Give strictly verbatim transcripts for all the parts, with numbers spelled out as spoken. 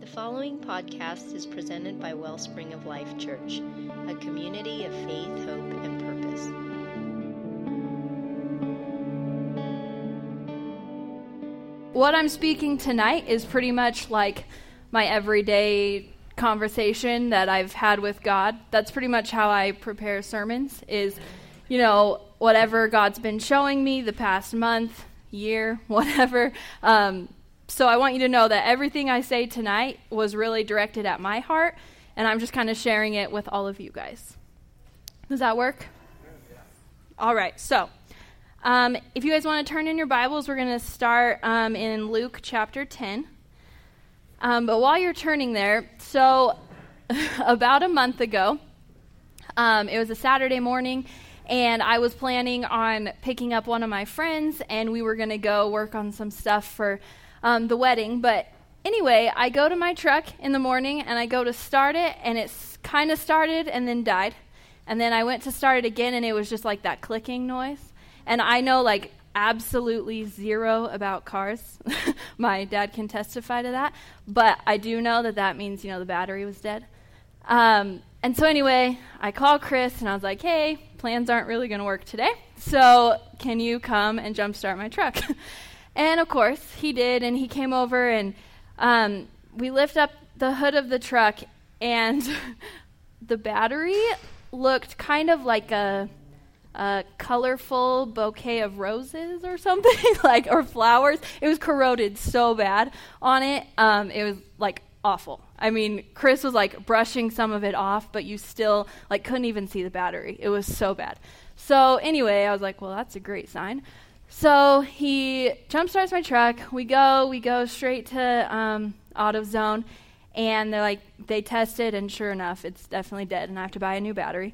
The following podcast is presented by Wellspring of Life Church, a community of faith, hope, and purpose. What I'm speaking tonight is pretty much like my everyday conversation that I've had with God. That's pretty much how I prepare sermons is, you know, whatever God's been showing me the past month, year, whatever. Um, so I want you to know that everything I say tonight was really directed at my heart, and I'm just kind of sharing it with all of you guys. Does that work? All right, so um, if you guys want to turn in your Bibles, we're going to start um, in Luke chapter ten. Um, but while you're turning there, so about a month ago, um, it was a Saturday morning, and I was planning on picking up one of my friends, and we were going to go work on some stuff for um, the wedding. But anyway, I go to my truck in the morning, and I go to start it, and it's kind of started and then died. And then I went to start it again, and it was just like that clicking noise. And I know, like, absolutely zero about cars. My dad can testify to that. But I do know that that means, you know, the battery was dead. Um, and so anyway, I called Chris, and I was like, hey, plans aren't really going to work today, so can you come and jumpstart my truck? And of course, he did, and he came over, and um, we lift up the hood of the truck, and the battery looked kind of like a, a colorful bouquet of roses or something, like, or flowers. It was corroded so bad on it. Um, it was, like, awful. I mean, Chris was, like, brushing some of it off, but you still, like, couldn't even see the battery. It was so bad. So anyway, I was like, well, that's a great sign. So he jump starts my truck. We go, we go straight to um, AutoZone, and they're like, they test it, and sure enough, it's definitely dead, and I have to buy a new battery.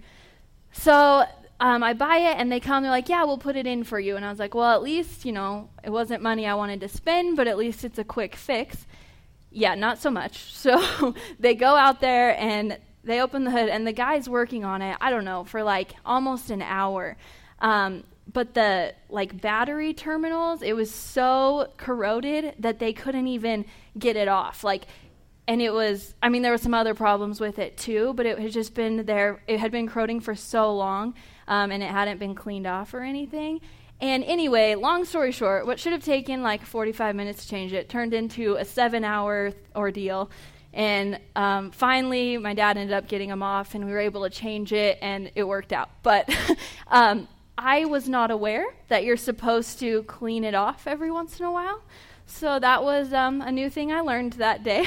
So um, I buy it, and they come, they're like, yeah, we'll put it in for you. And I was like, well, at least, you know, it wasn't money I wanted to spend, but at least it's a quick fix. Yeah, not so much. So they go out there, and they open the hood, and the guy's working on it, I don't know, for like almost an hour. Um, but the like battery terminals, it was so corroded that they couldn't even get it off. Like, and it was, I mean, there were some other problems with it too, but it had just been there, it had been corroding for so long, um, and it hadn't been cleaned off or anything. And anyway, long story short, what should have taken like forty-five minutes to change it turned into a seven-hour th- ordeal. And um, finally, my dad ended up getting them off, and we were able to change it, and it worked out. But um, I was not aware that you're supposed to clean it off every once in a while. So that was um, a new thing I learned that day.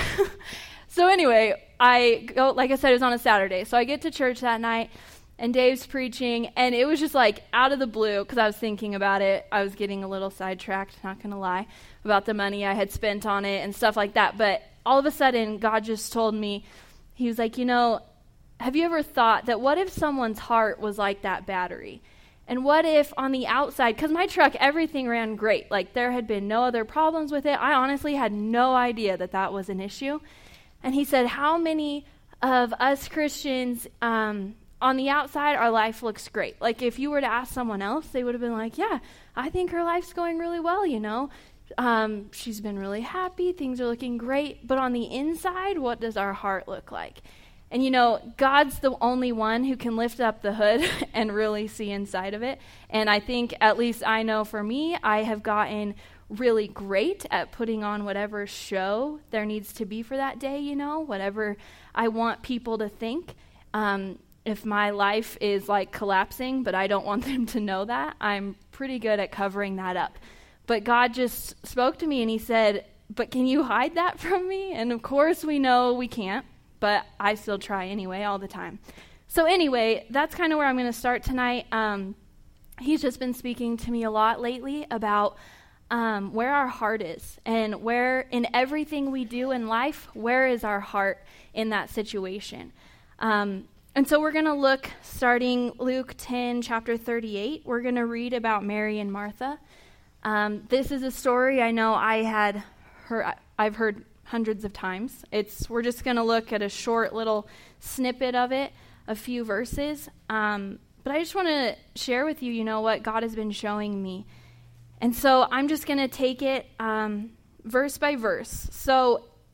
So anyway, I go, like I said, it was on a Saturday. So I get to church that night, and Dave's preaching, and it was just like out of the blue, because I was thinking about it. I was getting a little sidetracked, not going to lie, about the money I had spent on it and stuff like that. But all of a sudden, God just told me, he was like, you know, have you ever thought that what if someone's heart was like that battery? And what if on the outside, because my truck, everything ran great. Like, there had been no other problems with it. I honestly had no idea that that was an issue. And he said, how many of us Christians, um, on the outside, our life looks great. Like, if you were to ask someone else, they would have been like, yeah, I think her life's going really well, you know. Um, she's been really happy. Things are looking great. But on the inside, what does our heart look like? And, you know, God's the only one who can lift up the hood and really see inside of it. And I think, at least I know for me, I have gotten really great at putting on whatever show there needs to be for that day, you know, whatever I want people to think. Um, if my life is, like, collapsing, but I don't want them to know that, I'm pretty good at covering that up. But God just spoke to me, and he said, but can you hide that from me? And, of course, we know we can't. But I still try anyway, all the time. So anyway, that's kind of where I'm going to start tonight. Um, he's just been speaking to me a lot lately about um, where our heart is, and where in everything we do in life, where is our heart in that situation? Um, and so we're going to look, starting Luke ten, chapter thirty-eight. We're going to read about Mary and Martha. Um, this is a story I know I had heard, I've heard hundreds of times. It's we're just going to look at a short little snippet of it, a few verses. Um, but I just want to share with you, you know, what God has been showing me. And so I'm just going to take it um, verse by verse. So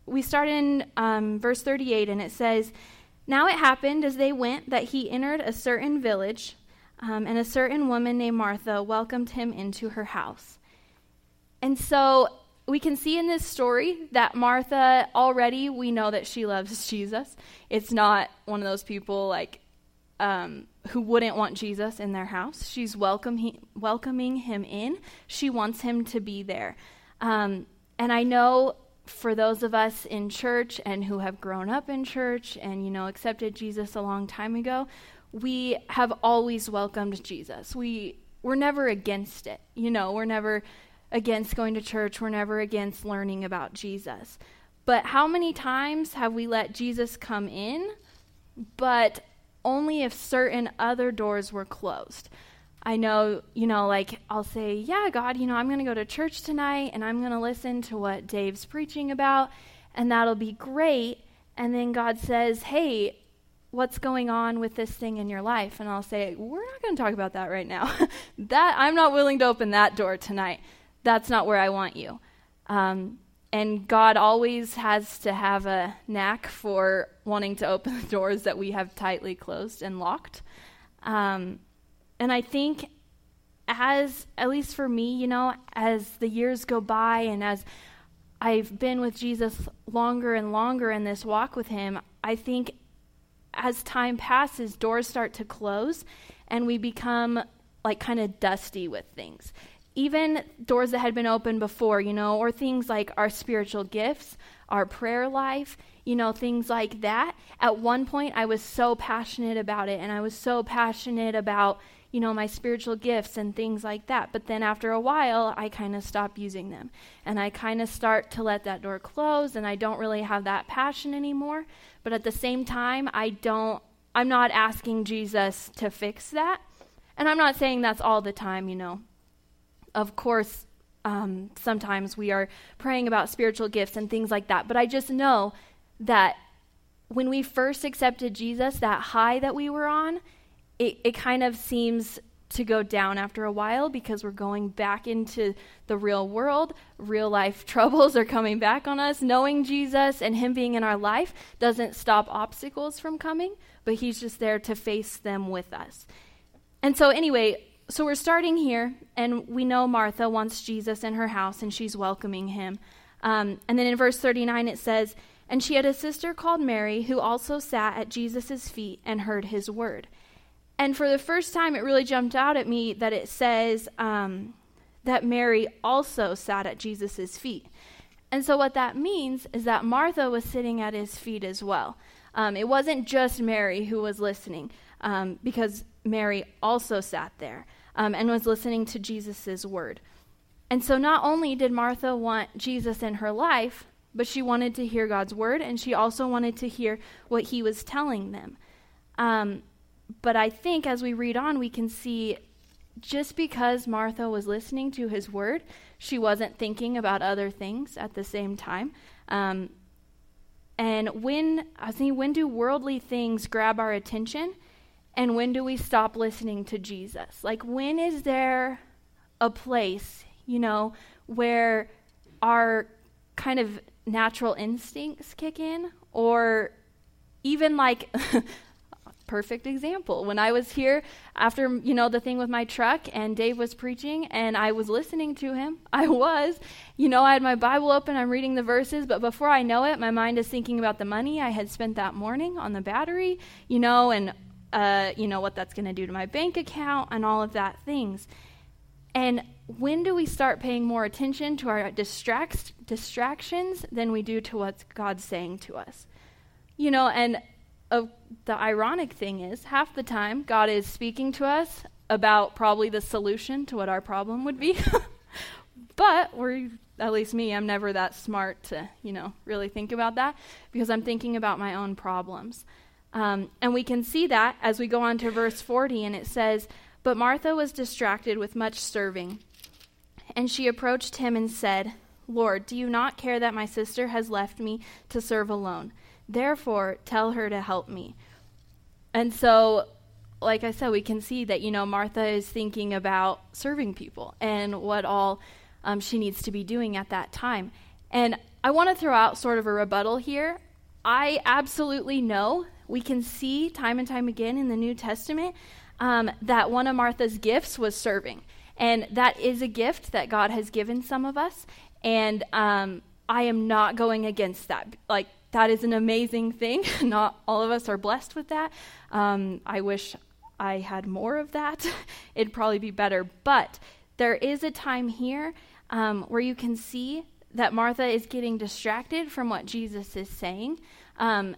we start in um, verse thirty-eight, and it says, "Now it happened as they went that he entered a certain village, um, and a certain woman named Martha welcomed him into her house." And so we can see in this story that Martha, already we know that she loves Jesus. It's not one of those people like um, who wouldn't want Jesus in their house. She's welcome he, welcoming him in. She wants him to be there. Um, and I know for those of us in church and who have grown up in church and, you know, accepted Jesus a long time ago, we have always welcomed Jesus. We, we're never against it. You know, we're never against going to church. We're never against learning about Jesus. But how many times have we let Jesus come in, but only if certain other doors were closed? I know, you know, like I'll say, yeah, God, you know, I'm going to go to church tonight and I'm going to listen to what Dave's preaching about, and that'll be great. And then God says, hey, what's going on with this thing in your life? And I'll say, we're not going to talk about that right now. that I'm not willing to open that door tonight. That's not where I want you. Um, and God always has to have a knack for wanting to open the doors that we have tightly closed and locked. Um, and I think as, at least for me, you know, as the years go by and as I've been with Jesus longer and longer in this walk with him, I think as time passes, doors start to close and we become like kind of dusty with things. Even doors that had been opened before, you know, or things like our spiritual gifts, our prayer life, you know, things like that. At one point, I was so passionate about it, and I was so passionate about, you know, my spiritual gifts and things like that. But then after a while, I kind of stop using them, and I kind of start to let that door close, and I don't really have that passion anymore. But at the same time, I don't, I'm not asking Jesus to fix that. And I'm not saying that's all the time, you know. Of course, um, sometimes we are praying about spiritual gifts and things like that. But I just know that when we first accepted Jesus, that high that we were on, it, it kind of seems to go down after a while because we're going back into the real world. Real life troubles are coming back on us. Knowing Jesus and him being in our life doesn't stop obstacles from coming, but he's just there to face them with us. And so anyway, so we're starting here, and we know Martha wants Jesus in her house, and she's welcoming him. Um, and then in verse thirty-nine it says, "And she had a sister called Mary, who also sat at Jesus' feet and heard his word." And for the first time, it really jumped out at me that it says um, that Mary also sat at Jesus' feet. And so what that means is that Martha was sitting at his feet as well. Um, it wasn't just Mary who was listening, um, because Mary also sat there um, and was listening to Jesus' word. And so not only did Martha want Jesus in her life, but she wanted to hear God's word, and she also wanted to hear what he was telling them. Um, but I think as we read on, we can see just because Martha was listening to his word, she wasn't thinking about other things at the same time. Um, and when, I was thinking, when do worldly things grab our attention? And when do we stop listening to Jesus? Like, when is there a place, you know, where our kind of natural instincts kick in? Or even like, perfect example, when I was here after, you know, the thing with my truck and Dave was preaching and I was listening to him, I was, you know, I had my Bible open, I'm reading the verses, but before I know it, my mind is thinking about the money I had spent that morning on the battery, you know, and Uh, you know, what that's going to do to my bank account and all of that things. And when do we start paying more attention to our distract- distractions than we do to what God's saying to us? You know, and uh, the ironic thing is, half the time, God is speaking to us about probably the solution to what our problem would be. But we're, at least me, I'm never that smart to, you know, really think about that because I'm thinking about my own problems. Um, and we can see that as we go on to verse forty, and it says, "But Martha was distracted with much serving. And she approached him and said, 'Lord, do you not care that my sister has left me to serve alone? Therefore, tell her to help me.'" And so, like I said, we can see that, you know, Martha is thinking about serving people and what all um, she needs to be doing at that time. And I want to throw out sort of a rebuttal here. I absolutely know, we can see time and time again in the New Testament um, that one of Martha's gifts was serving. And that is a gift that God has given some of us. And um, I am not going against that. Like, that is an amazing thing. Not all of us are blessed with that. Um, I wish I had more of that. It'd probably be better. But there is a time here um, where you can see that Martha is getting distracted from what Jesus is saying. Um,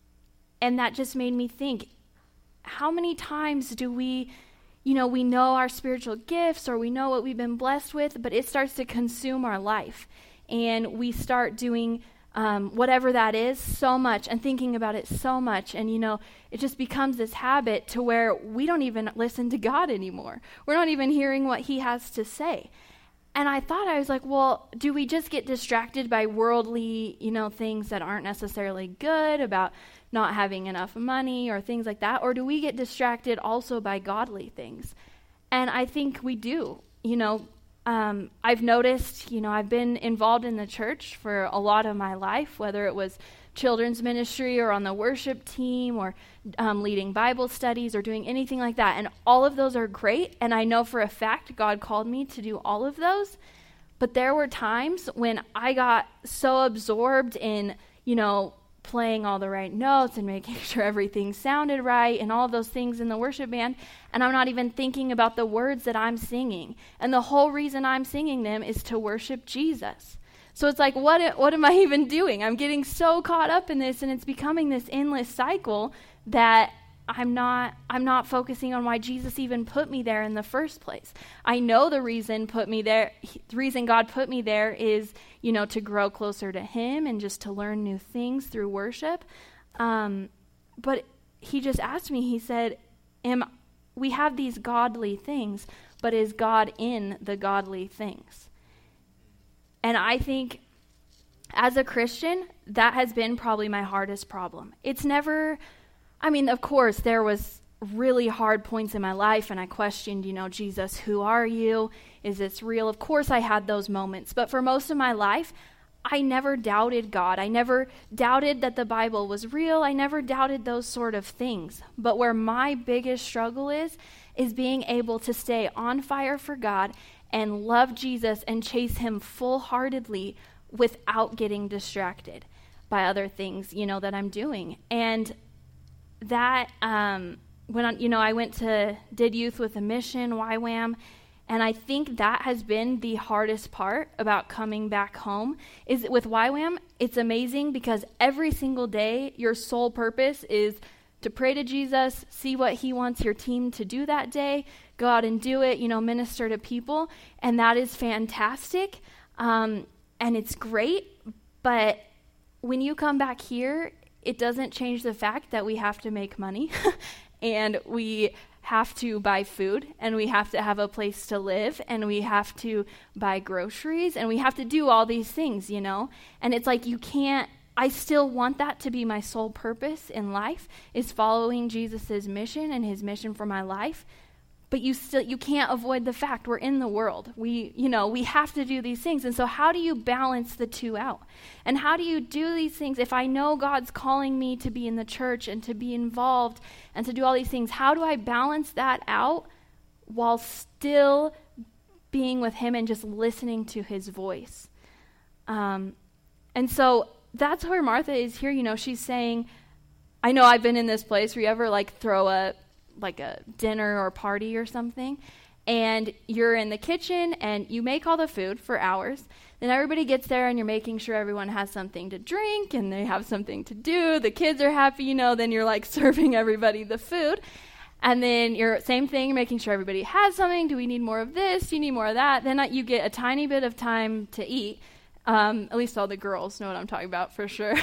and that just made me think, how many times do we, you know, we know our spiritual gifts or we know what we've been blessed with, but it starts to consume our life. And we start doing um, whatever that is so much and thinking about it so much. And, you know, it just becomes this habit to where we don't even listen to God anymore. We're not even hearing what he has to say. And I thought, I was like, well, do we just get distracted by worldly, you know, things that aren't necessarily good, about not having enough money or things like that? Or do we get distracted also by godly things? And I think we do. You know, um, I've noticed, you know, I've been involved in the church for a lot of my life, whether it was children's ministry or on the worship team or um, leading Bible studies or doing anything like that. And all of those are great. And I know for a fact God called me to do all of those. But there were times when I got so absorbed in, you know, playing all the right notes and making sure everything sounded right and all of those things in the worship band. And I'm not even thinking about the words that I'm singing. And the whole reason I'm singing them is to worship Jesus. So it's like, what what am I even doing? I'm getting so caught up in this, and it's becoming this endless cycle that I'm not I'm not focusing on why Jesus even put me there in the first place. I know the reason put me there, the reason God put me there is, you know, to grow closer to him and just to learn new things through worship. Um, but he just asked me, he said, Am we have these godly things, but is God in the godly things? And I think as a Christian, that has been probably my hardest problem. It's never, I mean, of course, there was really hard points in my life, and I questioned, you know, Jesus, who are you? Is this real? Of course I had those moments. But for most of my life, I never doubted God. I never doubted that the Bible was real. I never doubted those sort of things. But where my biggest struggle is, is being able to stay on fire for God and love Jesus and chase him full-heartedly without getting distracted by other things, you know, that I'm doing. And that, um, when I, you know, I went to, did youth with a mission, Y WAM, and I think that has been the hardest part about coming back home, is with Y WAM, it's amazing because every single day, your sole purpose is to pray to Jesus, see what he wants your team to do that day, go out and do it, you know, minister to people, and that is fantastic, um, and it's great, but when you come back here, it doesn't change the fact that we have to make money, and we have to buy food, and we have to have a place to live, and we have to buy groceries, and we have to do all these things, you know, and it's like you can't, I still want that to be my sole purpose in life, is following Jesus's mission and his mission for my life. But you still, you can't avoid the fact we're in the world. We, you know, we have to do these things. And so how do you balance the two out? And how do you do these things? If I know God's calling me to be in the church and to be involved and to do all these things, how do I balance that out while still being with him and just listening to his voice? Um, and so that's where Martha is here. You know, she's saying, I know I've been in this place where you ever like throw a, like a dinner or party or something, and you're in the kitchen and you make all the food for hours. Then everybody gets there and you're making sure everyone has something to drink and they have something to do. The kids are happy, you know, then you're like serving everybody the food. And then you're, same thing, making sure everybody has something. Do we need more of this? Do you need more of that? Then you get a tiny bit of time to eat. Um, at least all the girls know what I'm talking about for sure.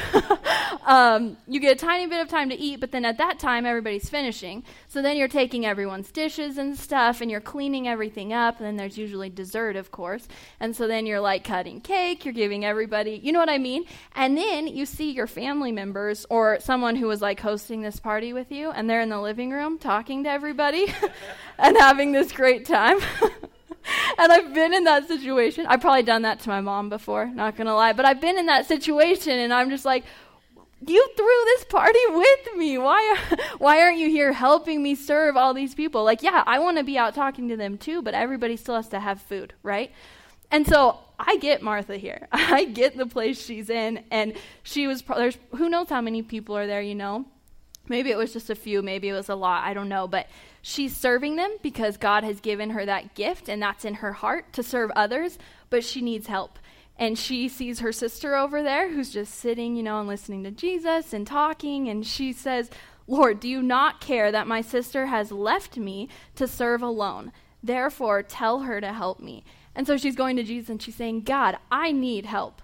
um, you get a tiny bit of time to eat, but then at that time, everybody's finishing. So then you're taking everyone's dishes and stuff, and you're cleaning everything up, and then there's usually dessert, of course. And so then you're, like, cutting cake, you're giving everybody, you know what I mean? And then you see your family members or someone who was, like, hosting this party with you, and they're in the living room talking to everybody and having this great time. And I've been in that situation. I've probably done that to my mom before, not going to lie. But I've been in that situation, and I'm just like, you threw this party with me. Why, why aren't you here helping me serve all these people? Like, yeah, I want to be out talking to them too, but everybody still has to have food, right? And so I get Martha here. I get the place she's in, and she was, pro- there's who knows how many people are there, you know? Maybe it was just a few, maybe it was a lot, I don't know, but she's serving them because God has given her that gift, and that's in her heart to serve others, but she needs help. And she sees her sister over there who's just sitting, you know, and listening to Jesus and talking, and she says, Lord, do you not care that my sister has left me to serve alone? Therefore, tell her to help me. And so she's going to Jesus and she's saying, God, I need help.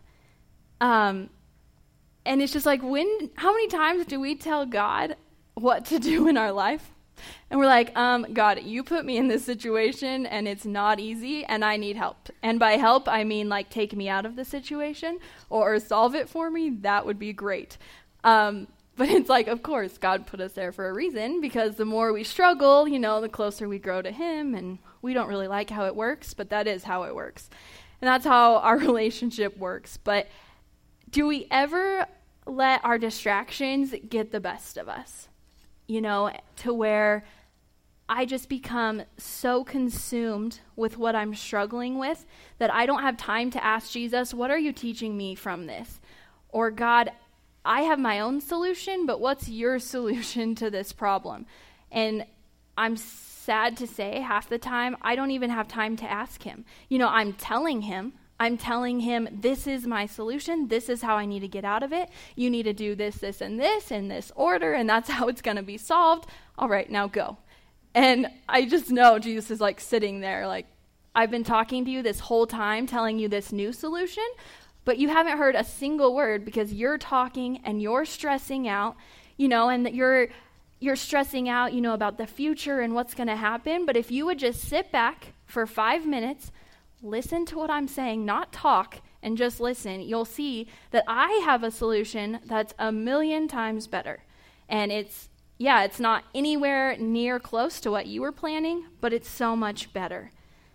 Um, and it's just like, when, how many times do we tell God what to do in our life? And we're like, um, God, you put me in this situation and it's not easy and I need help. And by help, I mean like take me out of the situation or solve it for me. That would be great. Um, but it's like, of course, God put us there for a reason, because the more we struggle, you know, the closer we grow to him, and we don't really like how it works, but that is how it works. And that's how our relationship works. But do we ever let our distractions get the best of us? You know, to where I just become so consumed with what I'm struggling with that I don't have time to ask Jesus, what are you teaching me from this? Or God, I have my own solution, but what's your solution to this problem? And I'm sad to say, half the time, I don't even have time to ask him. You know, I'm telling him, I'm telling him, this is my solution. This is how I need to get out of it. You need to do this, this, and this in this order, and that's how it's going to be solved. All right, now go. And I just know Jesus is like sitting there, like, I've been talking to you this whole time, telling you this new solution, but you haven't heard a single word because you're talking and you're stressing out, you know, and that you're you're stressing out, you know, about the future and what's going to happen. But if you would just sit back for five minutes, listen to what I'm saying, not talk, and just listen, you'll see that I have a solution that's a million times better. And it's, yeah, it's not anywhere near close to what you were planning, but it's so much better.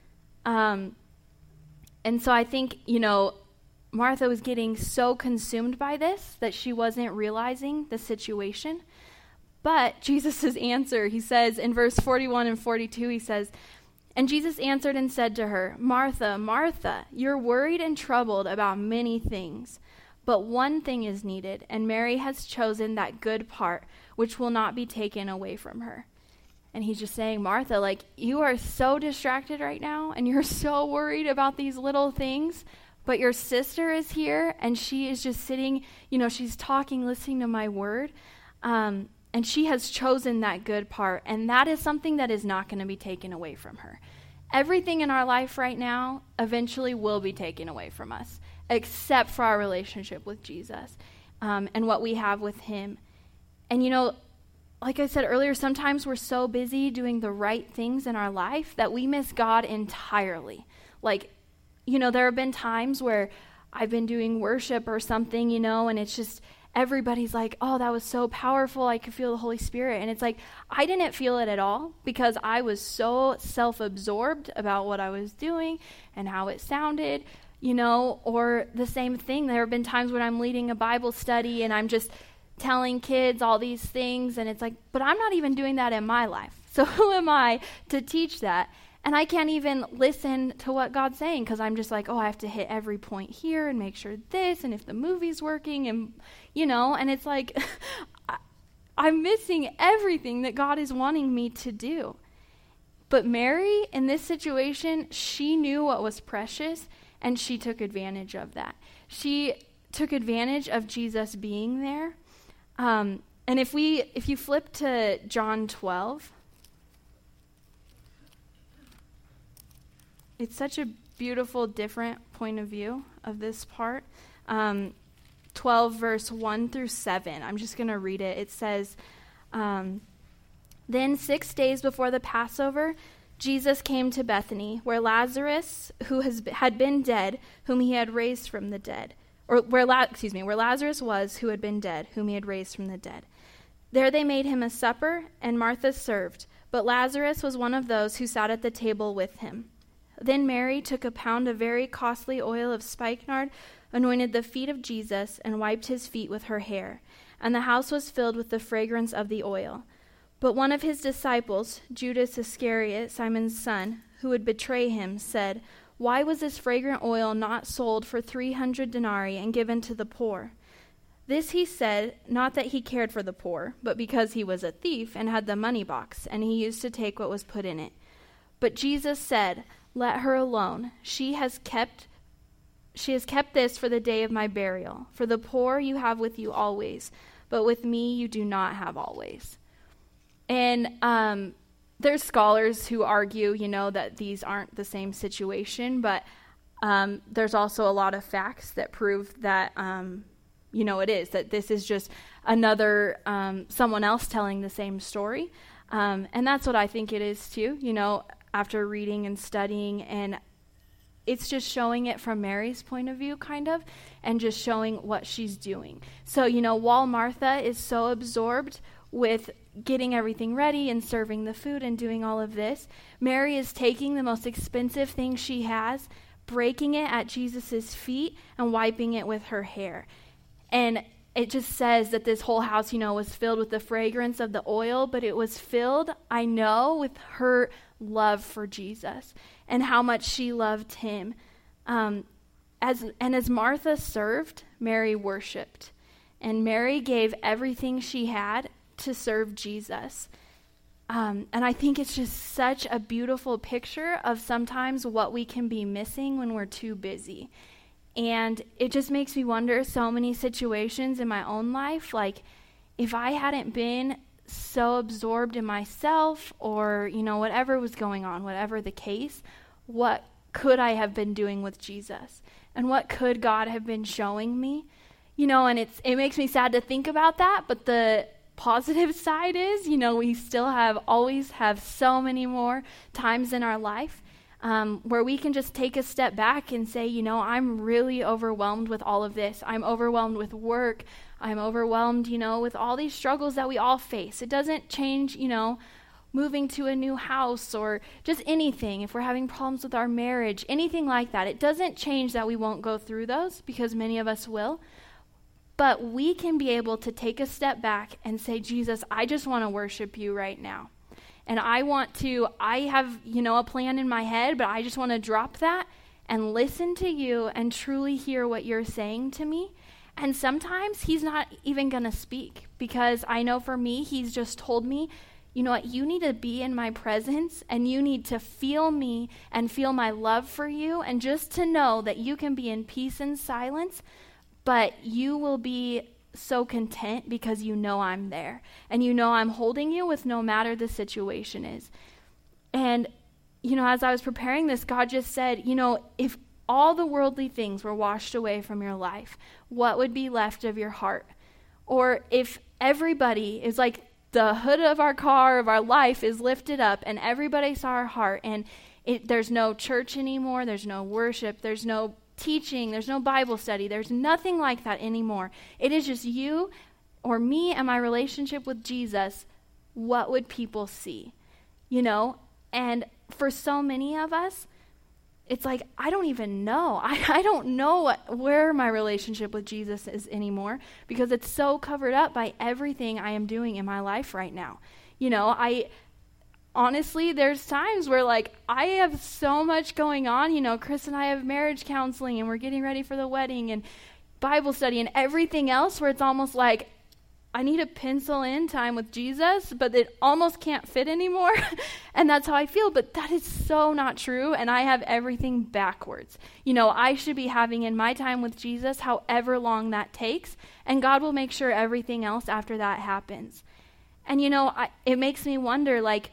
Um, and so I think, you know, Martha was getting so consumed by this that she wasn't realizing the situation. But Jesus' answer, he says in verse forty-one and forty-two, he says, and Jesus answered and said to her, Martha, Martha, you're worried and troubled about many things, but one thing is needed, and Mary has chosen that good part, which will not be taken away from her. And he's just saying, Martha, like, you are so distracted right now, and you're so worried about these little things, but your sister is here, and she is just sitting, you know, she's talking, listening to my word, um, and she has chosen that good part, and that is something that is not going to be taken away from her. Everything in our life right now eventually will be taken away from us, except for our relationship with Jesus um, and what we have with him. And, you know, like I said earlier, sometimes we're so busy doing the right things in our life that we miss God entirely. Like, you know, there have been times where I've been doing worship or something, you know, and it's just everybody's like, oh, that was so powerful. I could feel the Holy Spirit. And it's like, I didn't feel it at all because I was so self-absorbed about what I was doing and how it sounded, you know, or the same thing. There have been times when I'm leading a Bible study and I'm just telling kids all these things. And it's like, but I'm not even doing that in my life. So who am I to teach that? And I can't even listen to what God's saying because I'm just like, oh, I have to hit every point here and make sure this, and if the movie's working, and, you know, and it's like, I'm missing everything that God is wanting me to do. But Mary, in this situation, she knew what was precious, and she took advantage of that. She took advantage of Jesus being there. Um, and if we, if you flip to John twelve, it's such a beautiful, different point of view of this part. Um, twelve, verse one through seven. I'm just going to read it. It says, um, then six days before the Passover, Jesus came to Bethany, where Lazarus, who has had been dead, whom he had raised from the dead, or where La- excuse me, where Lazarus was, who had been dead, whom he had raised from the dead. There they made him a supper, and Martha served, but Lazarus was one of those who sat at the table with him. Then Mary took a pound of very costly oil of spikenard, anointed the feet of Jesus, and wiped his feet with her hair. And the house was filled with the fragrance of the oil. But one of his disciples, Judas Iscariot, Simon's son, who would betray him, said, "Why was this fragrant oil not sold for three hundred denarii and given to the poor?" This he said, not that he cared for the poor, but because he was a thief and had the money box, and he used to take what was put in it. But Jesus said, "Let her alone. She has kept she has kept this for the day of my burial. For the poor you have with you always, but with me you do not have always." And um, there's scholars who argue, you know, that these aren't the same situation, but um, there's also a lot of facts that prove that, um, you know, it is, that this is just another, um, someone else telling the same story. Um, and that's what I think it is too, you know, after reading and studying, and it's just showing it from Mary's point of view, kind of, and just showing what she's doing. So, you know, while Martha is so absorbed with getting everything ready and serving the food and doing all of this, Mary is taking the most expensive thing she has, breaking it at Jesus's feet and wiping it with her hair. And it just says that this whole house, you know, was filled with the fragrance of the oil, but it was filled, I know, with her love for Jesus and how much she loved him. Um, as and as Martha served, Mary worshiped. And Mary gave everything she had to serve Jesus. Um, and I think it's just such a beautiful picture of sometimes what we can be missing when we're too busy. And it just makes me wonder so many situations in my own life, like if I hadn't been so absorbed in myself or, you know, whatever was going on, whatever the case, what could I have been doing with Jesus? And what could God have been showing me? You know, and it's it makes me sad to think about that, but the positive side is, you know, we still have, always have so many more times in our life um, where we can just take a step back and say, you know, I'm really overwhelmed with all of this. I'm overwhelmed with work. I'm overwhelmed, you know, with all these struggles that we all face. It doesn't change, you know, moving to a new house or just anything. If we're having problems with our marriage, anything like that, it doesn't change that we won't go through those, because many of us will. But we can be able to take a step back and say, Jesus, I just want to worship you right now. And I want to, I have, you know, a plan in my head, but I just want to drop that and listen to you and truly hear what you're saying to me. And sometimes he's not even going to speak, because I know for me, he's just told me, you know what, you need to be in my presence and you need to feel me and feel my love for you, and just to know that you can be in peace and silence, but you will be so content because you know I'm there and you know I'm holding you with no matter the situation is. And, you know, as I was preparing this, God just said, you know, if all the worldly things were washed away from your life, what would be left of your heart? Or if everybody is like the hood of our car, of our life is lifted up and everybody saw our heart, and it, there's no church anymore, there's no worship, there's no teaching, there's no Bible study, there's nothing like that anymore. It is just you or me and my relationship with Jesus. What would people see? You know? And for so many of us, it's like, I don't even know. I, I don't know what, where my relationship with Jesus is anymore, because it's so covered up by everything I am doing in my life right now. You know, I honestly, there's times where, like, I have so much going on. You know, Chris and I have marriage counseling, and we're getting ready for the wedding, and Bible study, and everything else, where it's almost like I need to pencil in time with Jesus, but it almost can't fit anymore. And that's how I feel. But that is so not true, and I have everything backwards. You know, I should be having in my time with Jesus however long that takes, and God will make sure everything else after that happens. And, you know, I, it makes me wonder, like,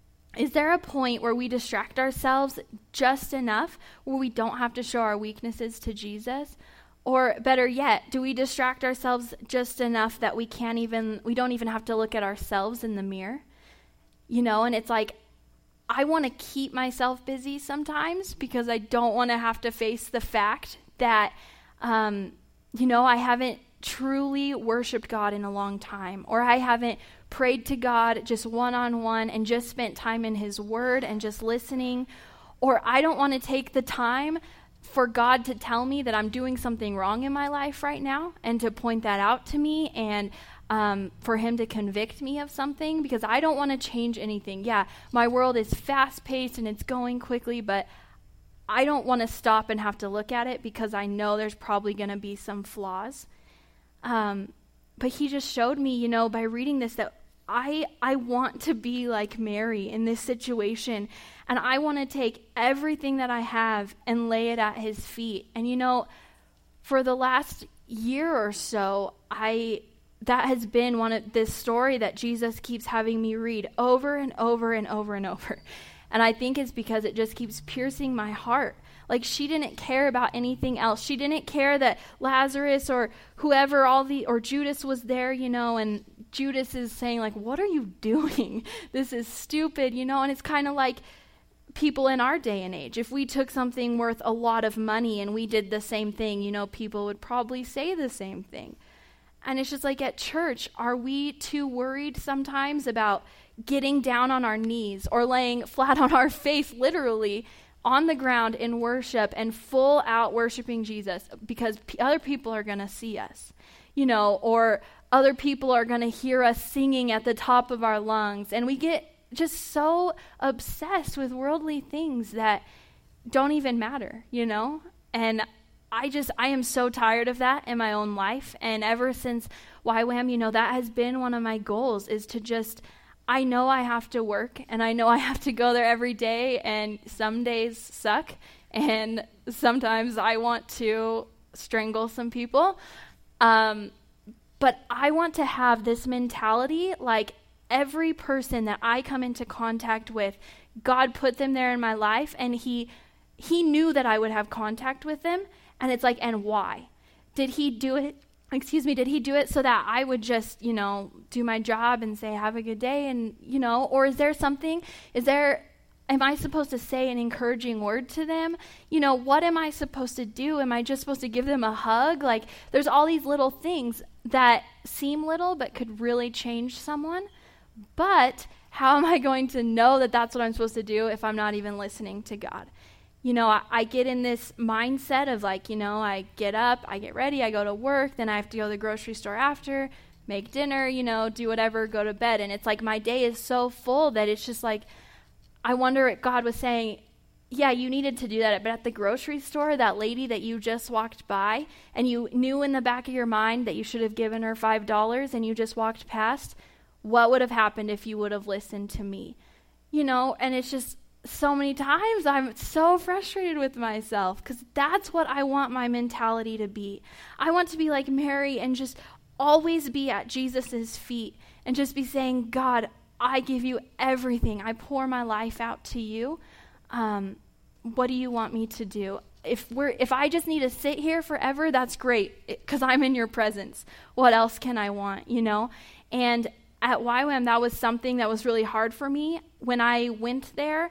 is there a point where we distract ourselves just enough where we don't have to show our weaknesses to Jesus? Or better yet, do we distract ourselves just enough that we can't even, we don't even have to look at ourselves in the mirror? You know, and it's like, I want to keep myself busy sometimes because I don't want to have to face the fact that, um, you know, I haven't truly worshiped God in a long time, or I haven't prayed to God just one-on-one and just spent time in his word and just listening, or I don't want to take the time for God to tell me that I'm doing something wrong in my life right now and to point that out to me, and um, for him to convict me of something, because I don't want to change anything. Yeah, my world is fast-paced and it's going quickly, but I don't want to stop and have to look at it because I know there's probably going to be some flaws. Um, but he just showed me, you know, by reading this, that I I want to be like Mary in this situation, and I want to take everything that I have and lay it at his feet. And you know, for the last year or so, I that has been one of this story that Jesus keeps having me read over and over and over and over. And I think it's because it just keeps piercing my heart. Like, she didn't care about anything else. She didn't care that Lazarus or whoever, all the, or Judas was there, you know, and Judas is saying, like, what are you doing? This is stupid, you know, and it's kind of like people in our day and age. If we took something worth a lot of money and we did the same thing, you know, people would probably say the same thing. And it's just like, at church, are we too worried sometimes about getting down on our knees or laying flat on our face, literally, on the ground in worship and full out worshiping Jesus because p- other people are going to see us, you know, or other people are going to hear us singing at the top of our lungs. And we get just so obsessed with worldly things that don't even matter, you know? And I just, I am so tired of that in my own life. And ever since Y WAM, you know, that has been one of my goals, is to just, I know I have to work, and I know I have to go there every day, and some days suck, and sometimes I want to strangle some people. Um, but I want to have this mentality, like every person that I come into contact with, God put them there in my life, and he he knew that I would have contact with them, and it's like, and why? Did he do it? Excuse me, did he do it so that I would just, you know, do my job and say, have a good day, and, you know, or is there something, is there, am I supposed to say an encouraging word to them? You know, what am I supposed to do? Am I just supposed to give them a hug? Like, there's all these little things that seem little but could really change someone. But how am I going to know that that's what I'm supposed to do if I'm not even listening to God? You know, I, I get in this mindset of like, you know, I get up, I get ready, I go to work, then I have to go to the grocery store after, make dinner, you know, do whatever, go to bed. And it's like my day is so full that it's just like, I wonder if God was saying, yeah, you needed to do that. But at the grocery store, that lady that you just walked by and you knew in the back of your mind that you should have given her five dollars and you just walked past, what would have happened if you would have listened to me? You know, and it's just, so many times I'm so frustrated with myself because that's what I want my mentality to be. I want to be like Mary and just always be at Jesus's feet and just be saying, God, I give you everything. I pour my life out to you. Um, what do you want me to do? If we're, if I just need to sit here forever, that's great because I'm in your presence. What else can I want, you know? And at Y WAM, that was something that was really hard for me. When I went there,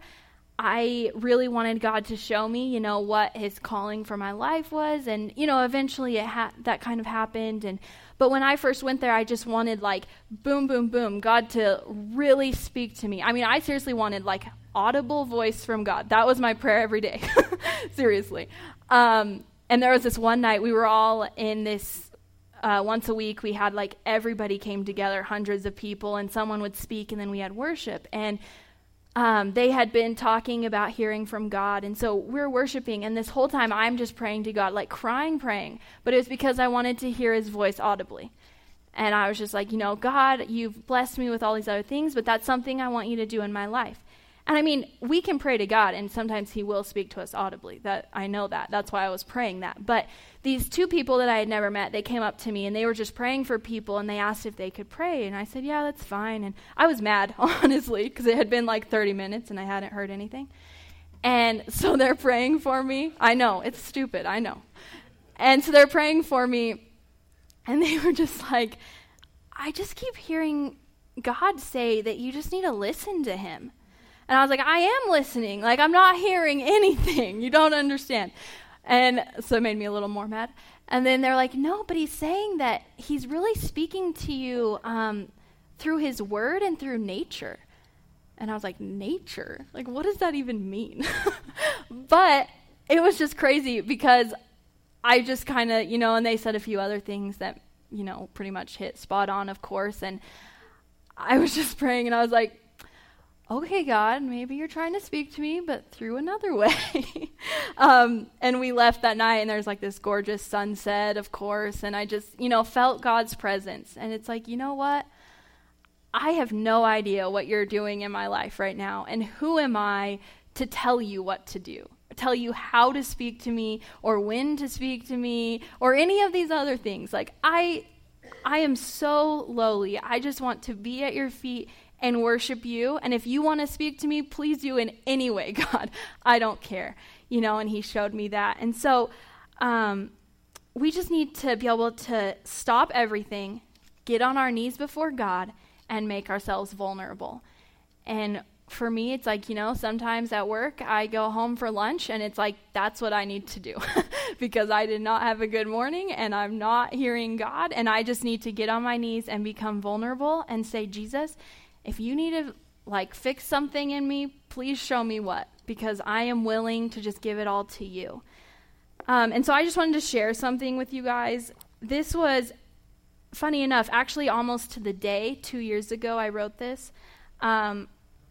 I really wanted God to show me, you know, what his calling for my life was. And, you know, eventually it ha- that kind of happened. And but when I first went there, I just wanted like, boom, boom, boom, God to really speak to me. I mean, I seriously wanted like audible voice from God. That was my prayer every day. Seriously. Um, and there was this one night we were all in this, uh, once a week, we had like everybody came together, hundreds of people, and someone would speak, and then we had worship. And Um, they had been talking about hearing from God, and so we're worshiping, and this whole time I'm just praying to God, like crying, praying, but it was because I wanted to hear his voice audibly. And I was just like, you know, God, you've blessed me with all these other things, but that's something I want you to do in my life. And I mean, we can pray to God, and sometimes he will speak to us audibly. That I know that. That's why I was praying that. But these two people that I had never met, they came up to me, and they were just praying for people, and they asked if they could pray. And I said, yeah, that's fine. And I was mad, honestly, because it had been like thirty minutes, and I hadn't heard anything. And so they're praying for me. I know, it's stupid, I know. And so they're praying for me, and they were just like, I just keep hearing God say that you just need to listen to him. And I was like, I am listening. Like, I'm not hearing anything. You don't understand. And so it made me a little more mad. And then they're like, no, but he's saying that he's really speaking to you um, through his word and through nature. And I was like, nature? Like, what does that even mean? But it was just crazy because I just kind of, you know, and they said a few other things that, you know, pretty much hit spot on, of course. And I was just praying and I was like, okay, God, maybe you're trying to speak to me, but through another way. um, and we left that night and there's like this gorgeous sunset, of course. And I just, you know, felt God's presence. And it's like, you know what? I have no idea what you're doing in my life right now. And who am I to tell you what to do? Tell you how to speak to me or when to speak to me or any of these other things. Like I I am so lowly. I just want to be at your feet and worship you. And if you want to speak to me, please do in any way, God. I don't care. You know, and he showed me that. And so um, we just need to be able to stop everything, get on our knees before God, and make ourselves vulnerable. And for me, it's like, you know, sometimes at work, I go home for lunch, and it's like, that's what I need to do because I did not have a good morning, and I'm not hearing God, and I just need to get on my knees and become vulnerable and say, Jesus, if you need to, like, fix something in me, please show me what, because I am willing to just give it all to you. Um, and so I just wanted to share something with you guys. This was, funny enough, actually almost to the day, two years ago, I wrote this. Um,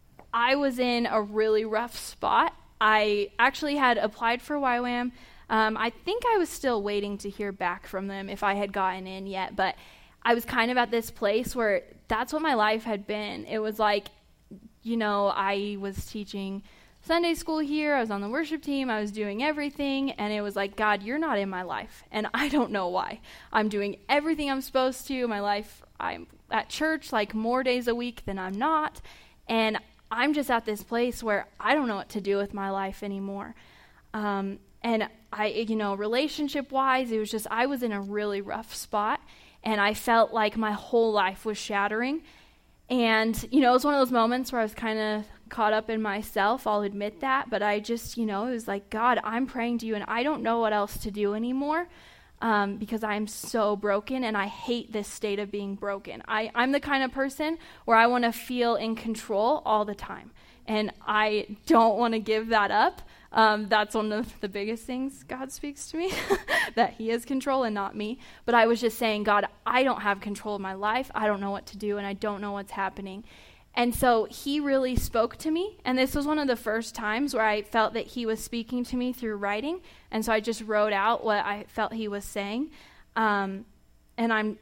I was in a really rough spot. I actually had applied for Y WAM. Um, I think I was still waiting to hear back from them if I had gotten in yet, but I was kind of at this place where that's what my life had been. It was like, you know, I was teaching Sunday school here, I was on the worship team, I was doing everything, and it was like, God, you're not in my life, and I don't know why. I'm doing everything I'm supposed to. My life, I'm at church like more days a week than I'm not, and I'm just at this place where I don't know what to do with my life anymore. Um, and I, you know, relationship-wise, it was just, I was in a really rough spot, and I felt like my whole life was shattering. And, you know, it was one of those moments where I was kind of caught up in myself, I'll admit that, but I just, you know, it was like, God, I'm praying to you, and I don't know what else to do anymore um, because I'm so broken, and I hate this state of being broken. I, I'm the kind of person where I want to feel in control all the time, and I don't want to give that up. Um, that's one of the biggest things God speaks to me, that he has control and not me. But I was just saying, God, I don't have control of my life. I don't know what to do, and I don't know what's happening. And so he really spoke to me, and this was one of the first times where I felt that he was speaking to me through writing, and so I just wrote out what I felt he was saying. Um, and I'm,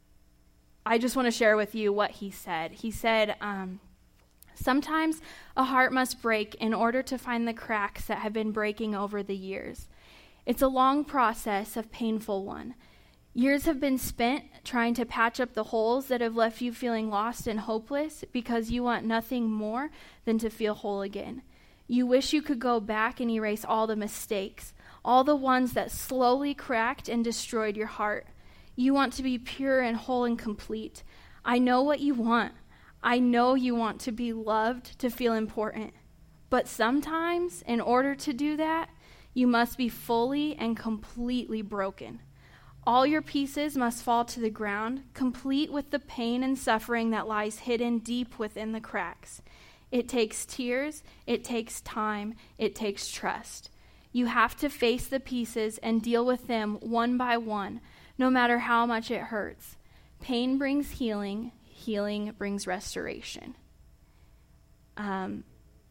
I just want to share with you what he said. He said, um, sometimes a heart must break in order to find the cracks that have been breaking over the years. It's a long process, a painful one. Years have been spent trying to patch up the holes that have left you feeling lost and hopeless because you want nothing more than to feel whole again. You wish you could go back and erase all the mistakes, all the ones that slowly cracked and destroyed your heart. You want to be pure and whole and complete. I know what you want. I know you want to be loved, to feel important. But sometimes, in order to do that, you must be fully and completely broken. All your pieces must fall to the ground, complete with the pain and suffering that lies hidden deep within the cracks. It takes tears, it takes time, it takes trust. You have to face the pieces and deal with them one by one, no matter how much it hurts. Pain brings healing, healing brings restoration. Um,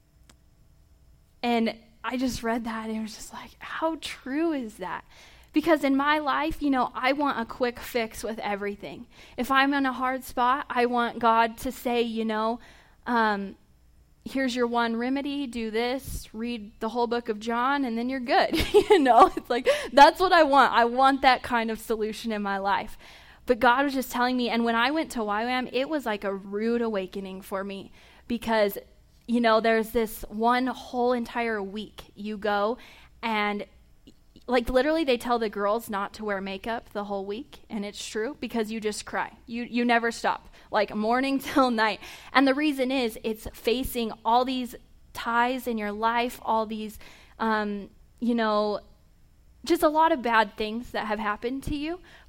and I just read that and it was just like, how true is that? Because in my life, you know, I want a quick fix with everything. If I'm in a hard spot, I want God to say, you know, um, here's your one remedy, do this, read the whole book of John, and then you're good. You know, it's like, that's what I want. I want that kind of solution in my life. But God was just telling me, and when I went to Y WAM, it was like a rude awakening for me because, you know, there's this one whole entire week you go and like literally they tell the girls not to wear makeup the whole week, and it's true because you just cry. You you never stop, like morning till night. And the reason is it's facing all these ties in your life, all these, um, you know, just a lot of bad things that have happened to you.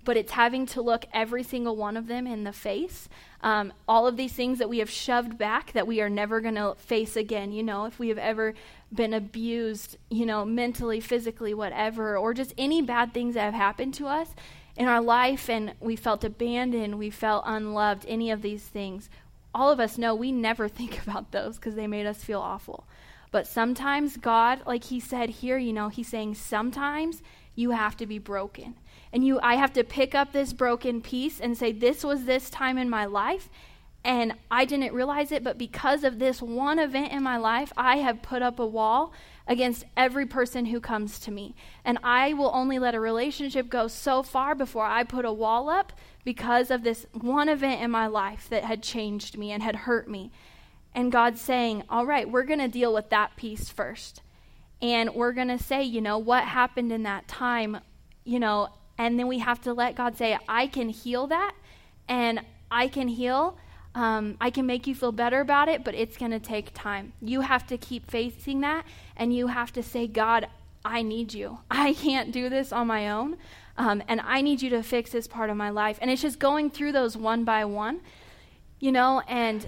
but it's having to look every single one of them in the face. Um, all of these things that we have shoved back that we are never going to face again. You know, if we have ever been abused, you know, mentally, physically, whatever, or just any bad things that have happened to us in our life, and we felt abandoned, we felt unloved, any of these things, all of us know we never think about those because they made us feel awful. But sometimes God, like he said here, you know, he's saying sometimes you have to be broken. And you, I have to pick up this broken piece and say, this was this time in my life, and I didn't realize it, but because of this one event in my life, I have put up a wall against every person who comes to me. And I will only let a relationship go so far before I put a wall up because of this one event in my life that had changed me and had hurt me. And God's saying, all right, we're going to deal with that piece first. And we're going to say, you know, what happened in that time, you know, and then we have to let God say, I can heal that, and I can heal, um, I can make you feel better about it, but it's going to take time. You have to keep facing that, and you have to say, God, I need you. I can't do this on my own, um, and I need you to fix this part of my life. And it's just going through those one by one, you know, and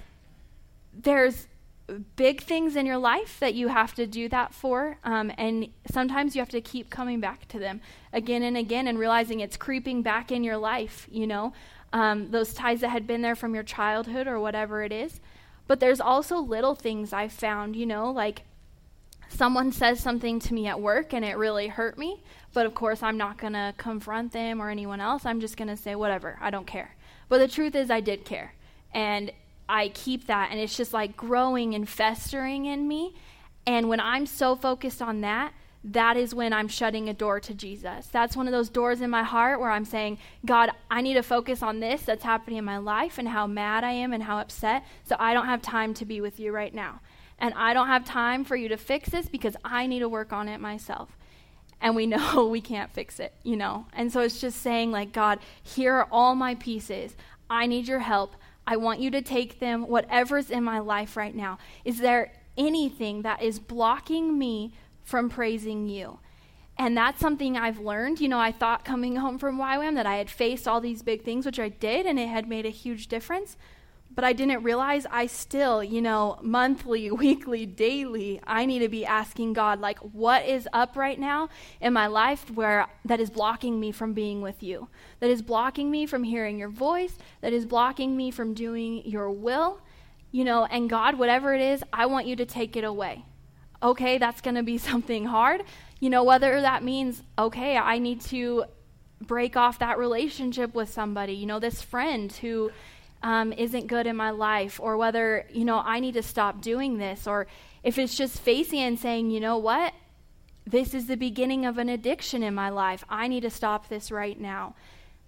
there's big things in your life that you have to do that for, um, and sometimes you have to keep coming back to them again and again and realizing it's creeping back in your life, you know, um, those ties that had been there from your childhood or whatever it is. But there's also little things I've found, you know, like someone says something to me at work and it really hurt me, but of course I'm not going to confront them or anyone else. I'm just going to say, whatever, I don't care. But the truth is I did care, and I keep that, and it's just like growing and festering in me. And when I'm so focused on that, that is when I'm shutting a door to Jesus. That's one of those doors in my heart where I'm saying, God, I need to focus on this that's happening in my life and how mad I am and how upset, so I don't have time to be with you right now. And I don't have time for you to fix this because I need to work on it myself. And we know we can't fix it, you know. And so it's just saying, like, God, here are all my pieces. I need your help. I want you to take them, whatever's in my life right now. Is there anything that is blocking me from praising you? And that's something I've learned. You know, I thought coming home from Y WAM that I had faced all these big things, which I did, and it had made a huge difference. But I didn't realize I still, you know, monthly, weekly, daily, I need to be asking God, like, what is up right now in my life where that is blocking me from being with you, that is blocking me from hearing your voice, that is blocking me from doing your will, you know, and God, whatever it is, I want you to take it away. Okay, that's going to be something hard, you know, whether that means, okay, I need to break off that relationship with somebody, you know, this friend who Um, isn't good in my life, or whether, you know, I need to stop doing this, or if it's just facing and saying, you know what, this is the beginning of an addiction in my life. I need to stop this right now.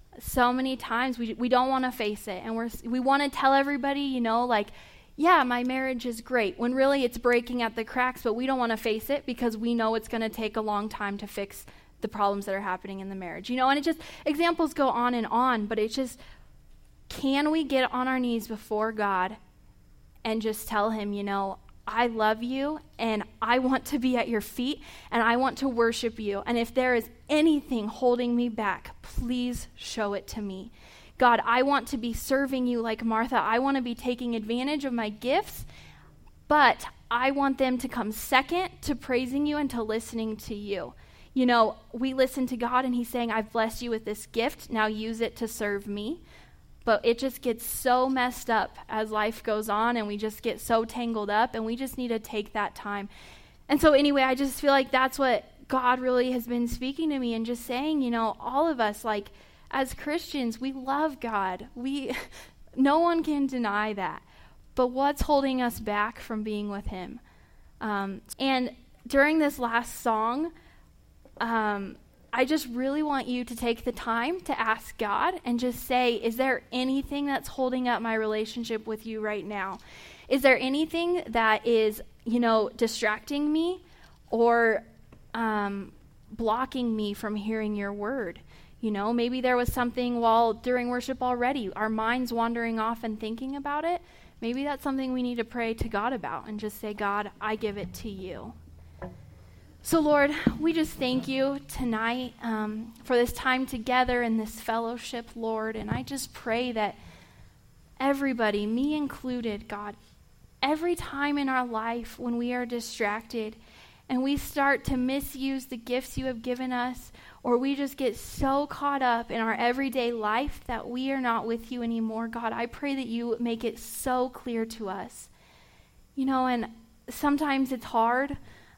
So many times we we don't want to face it, and we're we want to tell everybody, you know, like, yeah, my marriage is great, when really it's breaking at the cracks, but we don't want to face it because we know it's going to take a long time to fix the problems that are happening in the marriage, you know. And it just, examples go on and on, but it's just, can we get on our knees before God and just tell him, you know, I love you, and I want to be at your feet, and I want to worship you. And if there is anything holding me back, please show it to me. God, I want to be serving you like Martha. I want to be taking advantage of my gifts, but I want them to come second to praising you and to listening to you. You know, we listen to God, and he's saying, I've blessed you with this gift. Now use it to serve me. But it just gets so messed up as life goes on, and we just get so tangled up, and we just need to take that time. And so anyway, I just feel like that's what God really has been speaking to me, and just saying, you know, all of us, like, as Christians, we love God. We, no one can deny that. But what's holding us back from being with him? Um, and during this last song, um, I just really want you to take the time to ask God and just say, is there anything that's holding up my relationship with you right now? Is there anything that is, you know, distracting me or um, blocking me from hearing your word? You know, maybe there was something while during worship already, our minds wandering off and thinking about it. Maybe that's something we need to pray to God about and just say, God, I give it to you. So, Lord, we just thank you tonight um, for this time together in this fellowship, Lord. And I just pray that everybody, me included, God, every time in our life when we are distracted and we start to misuse the gifts you have given us, or we just get so caught up in our everyday life that we are not with you anymore, God, I pray that you make it so clear to us. You know, and sometimes it's hard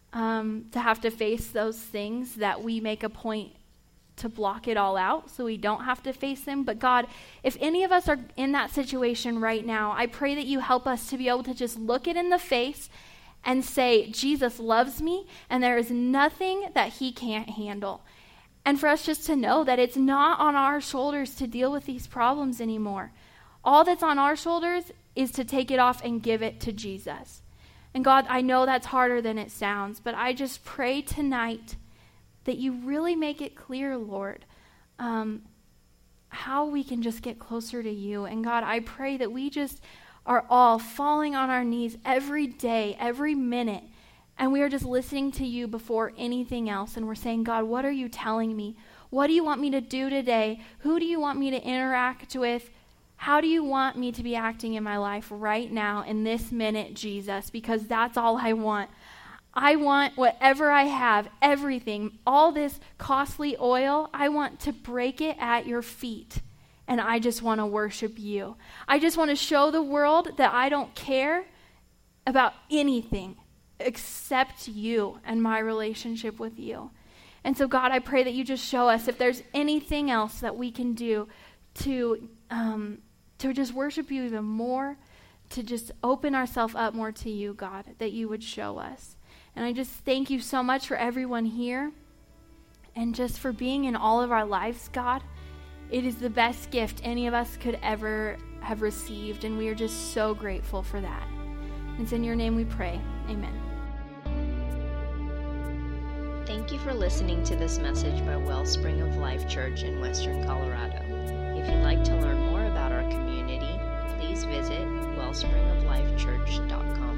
Um, to have to face those things that we make a point to block it all out so we don't have to face them. But God, if any of us are in that situation right now, I pray that you help us to be able to just look it in the face and say, Jesus loves me and there is nothing that he can't handle. And for us just to know that it's not on our shoulders to deal with these problems anymore. All that's on our shoulders is to take it off and give it to Jesus. And God, I know that's harder than it sounds, but I just pray tonight that you really make it clear, Lord, um, how we can just get closer to you. And God, I pray that we just are all falling on our knees every day, every minute, and we are just listening to you before anything else. And we're saying, God, what are you telling me? What do you want me to do today? Who do you want me to interact with? How do you want me to be acting in my life right now, in this minute, Jesus? Because that's all I want. I want whatever I have, everything, all this costly oil, I want to break it at your feet. And I just want to worship you. I just want to show the world that I don't care about anything except you and my relationship with you. And so, God, I pray that you just show us if there's anything else that we can do to um, to just worship you even more, to just open ourselves up more to you, God, that you would show us. And I just thank you so much for everyone here and just for being in all of our lives, God. It is the best gift any of us could ever have received, and we are just so grateful for that. It's in your name we pray. Amen. Thank you for listening to this message by Wellspring of Life Church in Western Colorado. If you'd like to learn more about our community, please visit wellspring of life church dot com.